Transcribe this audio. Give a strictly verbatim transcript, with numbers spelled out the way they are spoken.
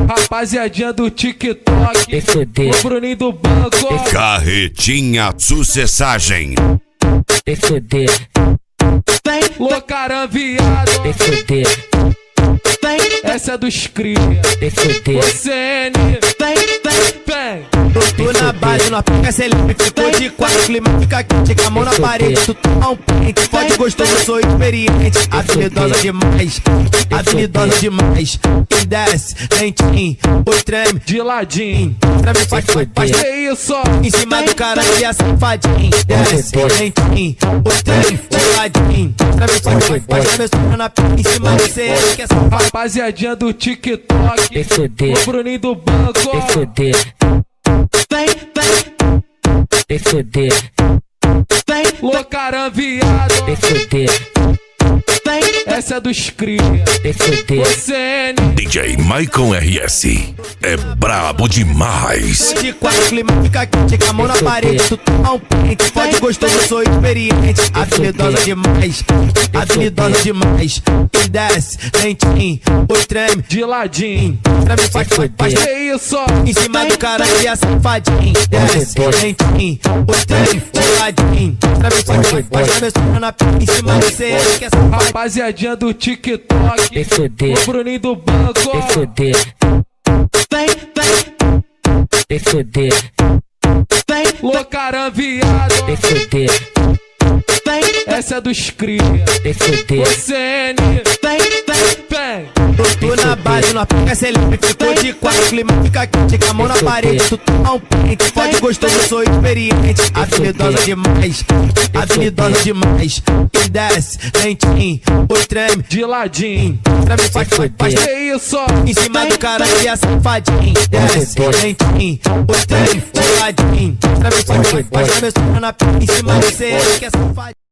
Rapaziadinha do TikTok, o Bruninho do banco. Carretinha Sucessagem. Loucarã viado. Essa é dos cria. O C N. Vem. Tô na base, nós pica celebra, ficou de quatro, clima fica quente, com a mão na parede, tu toma um pente, pode gostoso, eu sou experiente, habilidosa demais, habilidosa demais, quem desce, lentinho, o treme, De ladinho. treme, faz, faz, faz, Que isso? em cima do cara que é safadinho, desce, lentinho, o treme, de ladinho, treme, faz, faz, faz, treme, na pica, em cima do C N que é safadinho. Rapaziadinha do TikTok, o Bruninho do banco. Vem, vem, Loucarã viado. Essa é dos cria. O C N. D J Maicon R S é brabo demais. de quatro, clima fica quente, com a mão na parede, tu toma um pente, pode gostoso, eu sou experiente, habilidosa demais, habilidosa demais, quem desce, lentinho, o treme, De ladinho. treme, faz, faz, faz, Que isso? em cima do cara que é safadinho, desce, lentinho, o treme, de ladinho, treme, faz, faz, faz, treme, na pica, em cima do C N que é safadinho. Rapaziadinha do TikTok, o Bruninho do banco. Vem, vem, vem, Loucarã viado. Essa é dos cria. O C N. vem, vem. Vem. Tô na base, nós pica celebra, ficou de quatro, clima fica quente, com a mão na parede, tu toma um pente, pode gostoso, eu sou experiente, habilidosa demais, habilidosa demais, quem desce, lentinho, o treme, De ladinho. treme, faz, faz, faz, Que isso? em cima do cara que é safadinho, desce, lentinho, o treme, de ladinho, treme, faz, faz, faz, treme, na pica, em cima do C N que é safadinho.